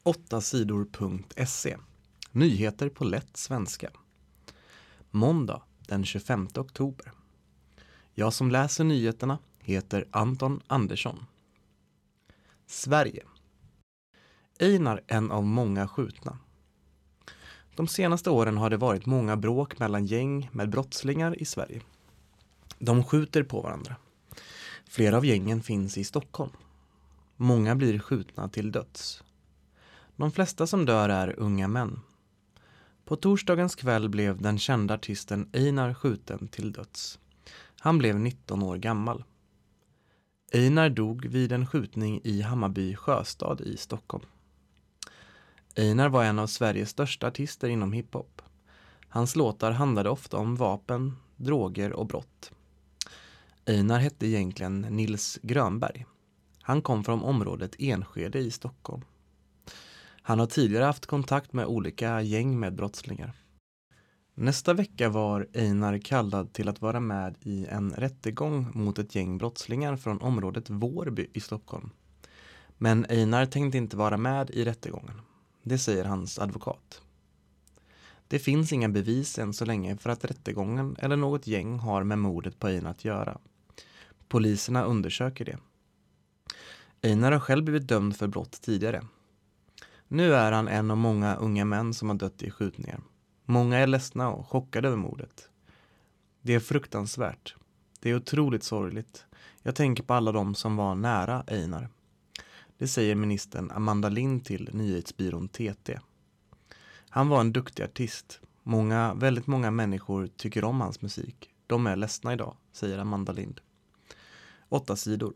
8sidor.se. Nyheter på lätt svenska. Måndag den 25 oktober. Jag som läser nyheterna heter Anton Andersson. Sverige. Einar en av många skjutna. De senaste åren har det varit många bråk mellan gäng med brottslingar i Sverige. De skjuter på varandra. Flera av gängen finns i Stockholm. Många blir skjutna till döds. De flesta som dör är unga män. På torsdagens kväll blev den kända artisten Einar skjuten till döds. Han blev 19 år gammal. Einar dog vid en skjutning i Hammarby sjöstad i Stockholm. Einar var en av Sveriges största artister inom hiphop. Hans låtar handlade ofta om vapen, droger och brott. Einar hette egentligen Nils Grönberg. Han kom från området Enskede i Stockholm. Han har tidigare haft kontakt med olika gäng med brottslingar. Nästa vecka var Einar kallad till att vara med i en rättegång mot ett gäng brottslingar från området Vårby i Stockholm. Men Einar tänkte inte vara med i rättegången. Det säger hans advokat. Det finns inga bevis än så länge för att rättegången eller något gäng har med mordet på Einar att göra. Poliserna undersöker det. Einar har själv blivit dömd för brott tidigare. Nu är han en av många unga män som har dött i skjutningar. Många är ledsna och chockade över mordet. Det är fruktansvärt. Det är otroligt sorgligt. Jag tänker på alla de som var nära Einar. Det säger ministern Amanda Lind till nyhetsbyrån TT. Han var en duktig artist. Väldigt många människor tycker om hans musik. De är ledsna idag, säger Amanda Lind. 8 sidor.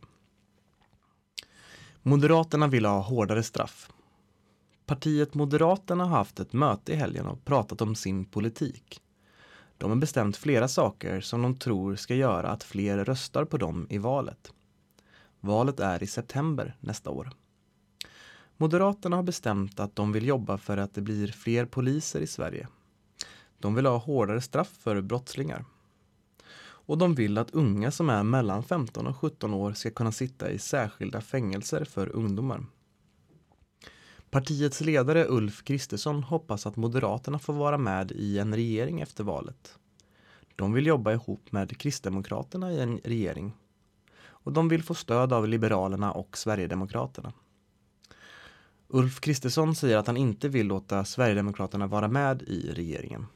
Moderaterna vill ha hårdare straff. Partiet Moderaterna har haft ett möte i helgen och pratat om sin politik. De har bestämt flera saker som de tror ska göra att fler röstar på dem i valet. Valet är i september nästa år. Moderaterna har bestämt att de vill jobba för att det blir fler poliser i Sverige. De vill ha hårdare straff för brottslingar. Och de vill att unga som är mellan 15 och 17 år ska kunna sitta i särskilda fängelser för ungdomar. Partiets ledare Ulf Kristersson hoppas att Moderaterna får vara med i en regering efter valet. De vill jobba ihop med Kristdemokraterna i en regering. Och de vill få stöd av Liberalerna och Sverigedemokraterna. Ulf Kristersson säger att han inte vill låta Sverigedemokraterna vara med i regeringen.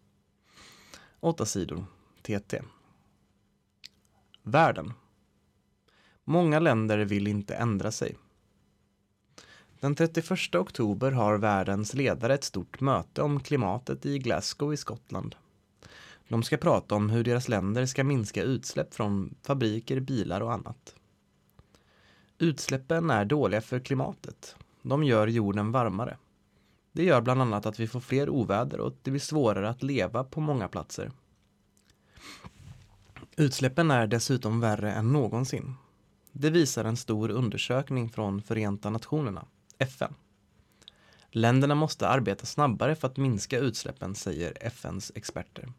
8 sidor. TT. Världen. Många länder vill inte ändra sig. Den 31 oktober har världens ledare ett stort möte om klimatet i Glasgow i Skottland. De ska prata om hur deras länder ska minska utsläpp från fabriker, bilar och annat. Utsläppen är dåliga för klimatet. De gör jorden varmare. Det gör bland annat att vi får fler oväder och det blir svårare att leva på många platser. Utsläppen är dessutom värre än någonsin. Det visar en stor undersökning från Förenta Nationerna, FN. Länderna måste arbeta snabbare för att minska utsläppen, säger FNs experter.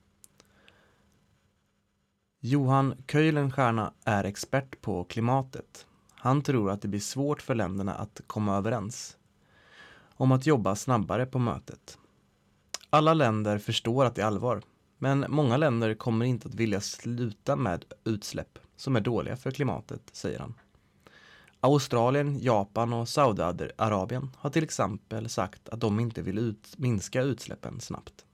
Johan Kuylenstierna är expert på klimatet. Han tror att det blir svårt för länderna att komma överens om att jobba snabbare på mötet. Alla länder förstår att det är allvar, men många länder kommer inte att vilja sluta med utsläpp som är dåliga för klimatet, säger han. Australien, Japan och Saudiarabien har till exempel sagt att de inte vill minska utsläppen snabbt.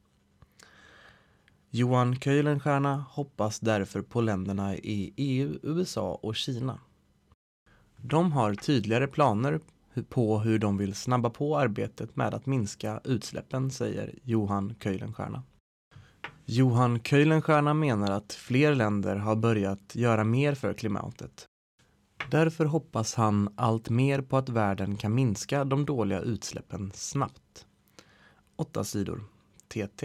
Johan Kuylenstierna hoppas därför på länderna i EU, USA och Kina. De har tydligare planer på hur de vill snabba på arbetet med att minska utsläppen, säger Johan Kuylenstierna. Johan Kuylenstierna menar att fler länder har börjat göra mer för klimatet. Därför hoppas han allt mer på att världen kan minska de dåliga utsläppen snabbt. 8 sidor. TT.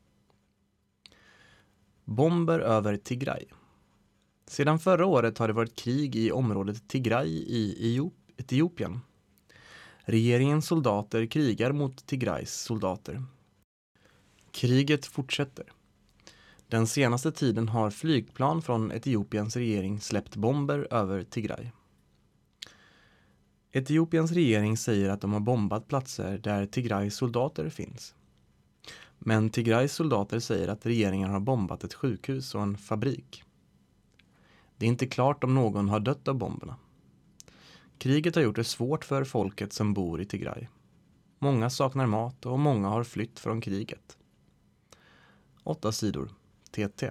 Bomber över Tigray. Sedan förra året har det varit krig i området Tigray i Etiopien. Regeringens soldater krigar mot Tigrays soldater. Kriget fortsätter. Den senaste tiden har flygplan från Etiopiens regering släppt bomber över Tigray. Etiopiens regering säger att de har bombat platser där Tigrays soldater finns. Men Tigrays soldater säger att regeringen har bombat ett sjukhus och en fabrik. Det är inte klart om någon har dött av bomberna. Kriget har gjort det svårt för folket som bor i Tigray. Många saknar mat och många har flytt från kriget. 8 sidor. TT.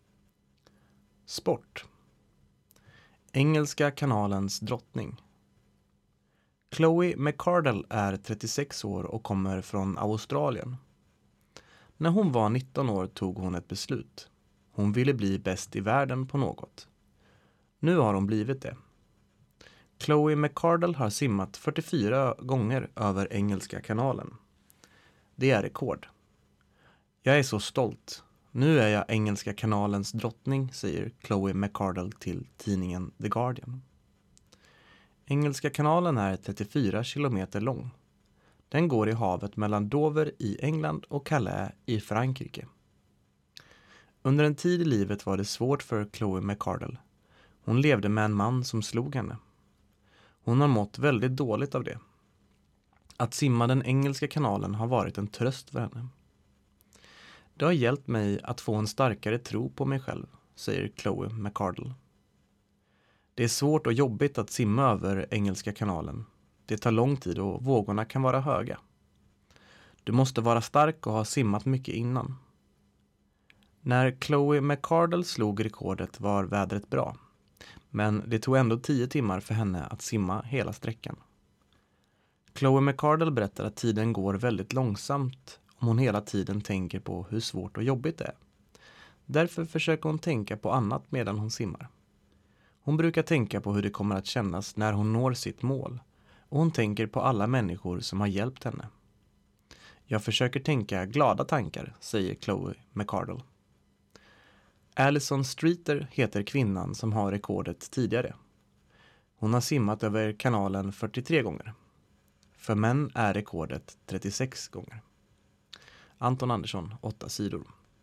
Sport. Engelska kanalens drottning. Chloe McCardle är 36 år och kommer från Australien. När hon var 19 år tog hon ett beslut. Hon ville bli bäst i världen på något. Nu har hon blivit det. Chloe McCardle har simmat 44 gånger över Engelska kanalen. Det är rekord. Jag är så stolt. Nu är jag Engelska kanalens drottning, säger Chloe McCardle till tidningen The Guardian. Engelska kanalen är 34 kilometer lång. Den går i havet mellan Dover i England och Calais i Frankrike. Under en tid i livet var det svårt för Chloe McCardle. Hon levde med en man som slog henne. Hon har mått väldigt dåligt av det. Att simma den Engelska kanalen har varit en tröst för henne. Det har hjälpt mig att få en starkare tro på mig själv, säger Chloe McCardle. Det är svårt och jobbigt att simma över Engelska kanalen. Det tar lång tid och vågorna kan vara höga. Du måste vara stark och ha simmat mycket innan. När Chloe McCardle slog rekordet var vädret bra. Men det tog ändå 10 timmar för henne att simma hela sträckan. Chloe McCardle berättar att tiden går väldigt långsamt om hon hela tiden tänker på hur svårt och jobbigt det är. Därför försöker hon tänka på annat medan hon simmar. Hon brukar tänka på hur det kommer att kännas när hon når sitt mål. Och hon tänker på alla människor som har hjälpt henne. Jag försöker tänka glada tankar, säger Chloe McCardle. Alison Streeter heter kvinnan som har rekordet tidigare. Hon har simmat över kanalen 43 gånger. För män är rekordet 36 gånger. Anton Andersson, 8 sidor.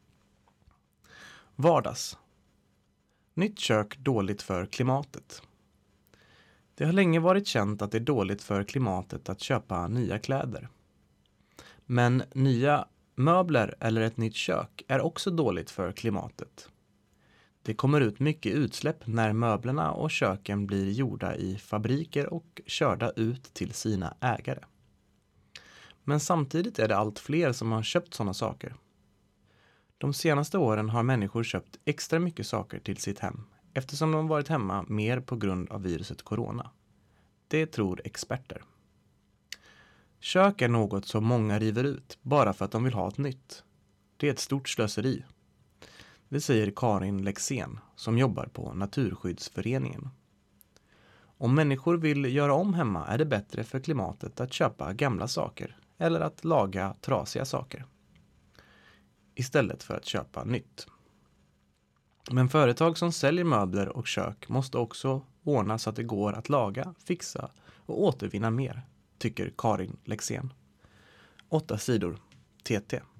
Vardags. Nytt kök dåligt för klimatet. Det har länge varit känt att det är dåligt för klimatet att köpa nya kläder. Men nya möbler eller ett nytt kök är också dåligt för klimatet. Det kommer ut mycket utsläpp när möblerna och köken blir gjorda i fabriker och körda ut till sina ägare. Men samtidigt är det allt fler som har köpt sådana saker. De senaste åren har människor köpt extra mycket saker till sitt hem eftersom de varit hemma mer på grund av viruset corona. Det tror experter. Kök är något som många river ut bara för att de vill ha ett nytt. Det är ett stort slöseri. Det säger Karin Lexén som jobbar på Naturskyddsföreningen. Om människor vill göra om hemma är det bättre för klimatet att köpa gamla saker eller att laga trasiga saker istället för att köpa nytt. Men företag som säljer möbler och kök måste också ordna så att det går att laga, fixa och återvinna mer, tycker Karin Lexén. 8 sidor. TT.